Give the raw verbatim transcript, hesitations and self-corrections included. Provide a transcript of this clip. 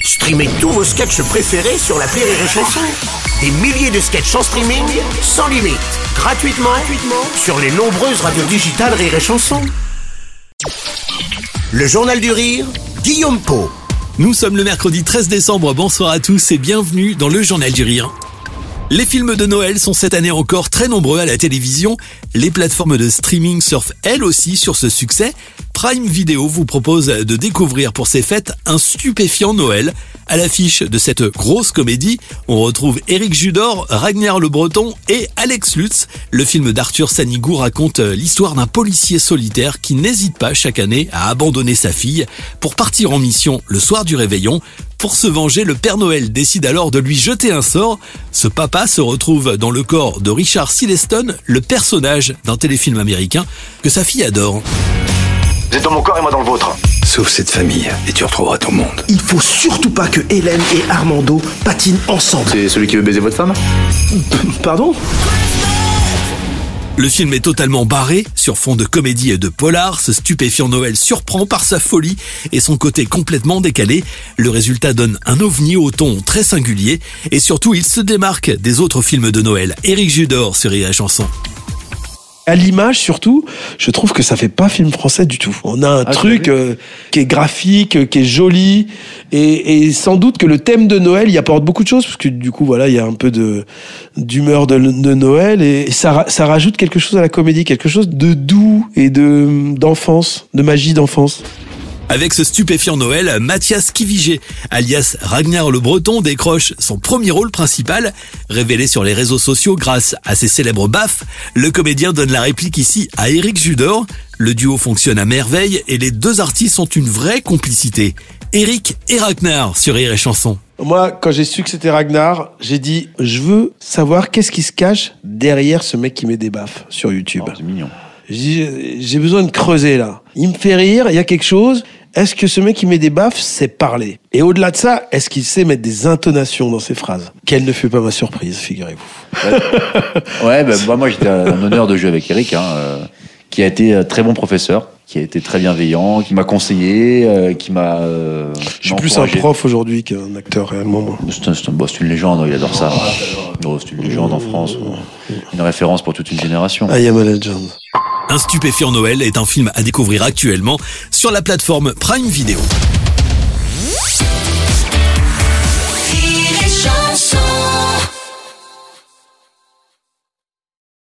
Streamez tous vos sketchs préférés sur l'appli Rire et Chanson. Des milliers de sketchs en streaming, sans limite, gratuitement, gratuitement sur les nombreuses radios digitales Rire et Chanson. Le Journal du Rire, Guillaume Pau. Nous sommes le mercredi treize décembre, bonsoir à tous et bienvenue dans le Journal du Rire. Les films de Noël sont cette année encore très nombreux à la télévision. Les plateformes de streaming surfent elles aussi sur ce succès. Prime Video vous propose de découvrir pour ces fêtes un stupéfiant Noël. À l'affiche de cette grosse comédie, on retrouve Éric Judor, Ragnar Le Breton et Alex Lutz. Le film d'Arthur Sanigou raconte l'histoire d'un policier solitaire qui n'hésite pas chaque année à abandonner sa fille pour partir en mission le soir du réveillon. Pour se venger, le Père Noël décide alors de lui jeter un sort. Ce papa se retrouve dans le corps de Richard Sileston, le personnage d'un téléfilm américain que sa fille adore. Vous êtes dans mon corps et moi dans le vôtre. Sauve cette famille et tu retrouveras ton monde. Il faut surtout pas que Hélène et Armando patinent ensemble. C'est celui qui veut baiser votre femme ? Pardon ? Le film est totalement barré, sur fond de comédie et de polar. Ce stupéfiant Noël surprend par sa folie et son côté complètement décalé. Le résultat donne un ovni au ton très singulier et surtout il se démarque des autres films de Noël. Éric Judor sur Rire et Chanson. À l'image surtout, je trouve que ça fait pas film français du tout. On a un ah, truc euh, qui est graphique, euh, qui est joli, et, et sans doute que le thème de Noël y apporte beaucoup de choses, parce que du coup voilà, il y a un peu de d'humeur de, de Noël, et, et ça ça rajoute quelque chose à la comédie, quelque chose de doux et de d'enfance, de magie d'enfance. Avec ce stupéfiant Noël, Mathias Kivigé, alias Ragnar Le Breton, décroche son premier rôle principal. Révélé sur les réseaux sociaux grâce à ses célèbres baffes, le comédien donne la réplique ici à Éric Judor. Le duo fonctionne à merveille et les deux artistes ont une vraie complicité. Éric et Ragnar sur Rire et Chanson. Moi, quand j'ai su que c'était Ragnar, j'ai dit « Je veux savoir qu'est-ce qui se cache derrière ce mec qui met des baffes sur YouTube. » Oh, c'est mignon. J'ai, j'ai besoin de creuser là. Il me fait rire, il y a quelque chose. Est-ce que ce mec qui met des baffes sait parler ? Et au-delà de ça, est-ce qu'il sait mettre des intonations dans ses phrases ? Quelle ne fut pas ma surprise, figurez-vous. Ouais, ouais bah, bah, moi j'étais un honneur de jouer avec Éric, hein, euh, qui a été un très bon professeur, qui a été très bienveillant, qui m'a conseillé, euh, qui m'a... Euh, Je suis plus un prof aujourd'hui qu'un acteur réellement. Moi. C'est, un, c'est, un, bah, c'est une légende, il adore ça. Oh, c'est une légende en France, une référence pour toute une génération. I am a legend. Un stupéfiant Noël est un film à découvrir actuellement sur la plateforme Prime Video. Rire et Chanson.